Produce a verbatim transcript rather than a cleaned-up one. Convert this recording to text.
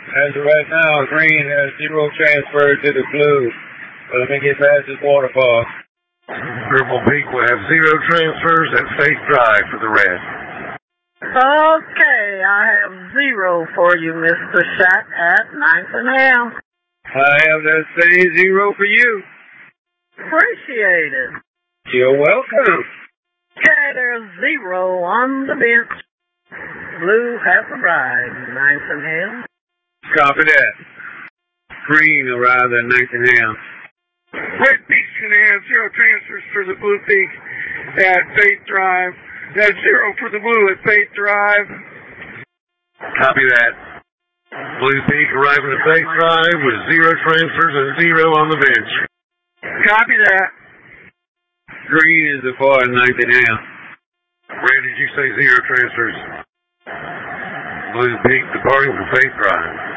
As of right now, green has zero transfer to the blue. But let me get past this waterfall. Purple Peak will have zero transfers at Faith Drive for the red. Okay, I have zero for you, Mister Shack, at ninth and half. I have that same zero for you. Appreciate it. You're welcome. Okay, there's zero on the bench. Blue has arrived, ninth and half. Copy that. Green arrived at ninth and half. Red Peak's going to have zero transfers for the Blue Peak at Faith Drive. That's zero for the Blue at Faith Drive. Copy that. Blue Peak arriving at Faith Drive with zero transfers and zero on the bench. Copy that. Green is the far ninth and half. Where did you say zero transfers? Blue Peak departing from Faith Drive.